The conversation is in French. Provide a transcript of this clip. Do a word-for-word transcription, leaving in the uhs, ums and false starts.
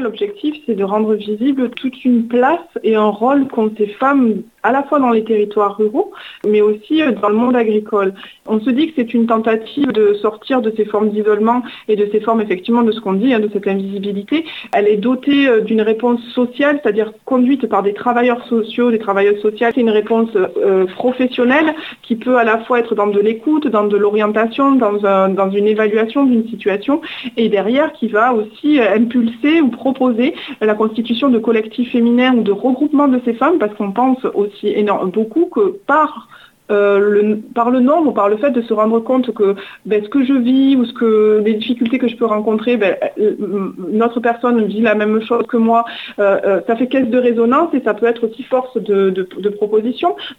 L'objectif, c'est de rendre visible toute une place et un rôle qu'ont ces femmes à la fois dans les territoires ruraux, mais aussi dans le monde agricole. On se dit que c'est une tentative de sortir de ces formes d'isolement et de ces formes, effectivement, de ce qu'on dit, hein, de cette invisibilité. Elle est dotée d'une réponse sociale, c'est-à-dire conduite par des travailleurs sociaux, des travailleuses sociales. C'est une réponse euh, professionnelle qui peut à la fois être dans de l'écoute, dans de l'orientation, dans, un, dans une évaluation d'une situation, et derrière qui va aussi impulser ou proposer la constitution de collectifs féminins ou de regroupements de ces femmes, parce qu'on pense aussi énorme, beaucoup que par Euh, le, par le nombre ou par le fait de se rendre compte que ben, ce que je vis ou ce que les difficultés que je peux rencontrer, ben, une autre personne vit la même chose que moi, euh, euh, ça fait caisse de résonance et ça peut être aussi force de, de, de proposition.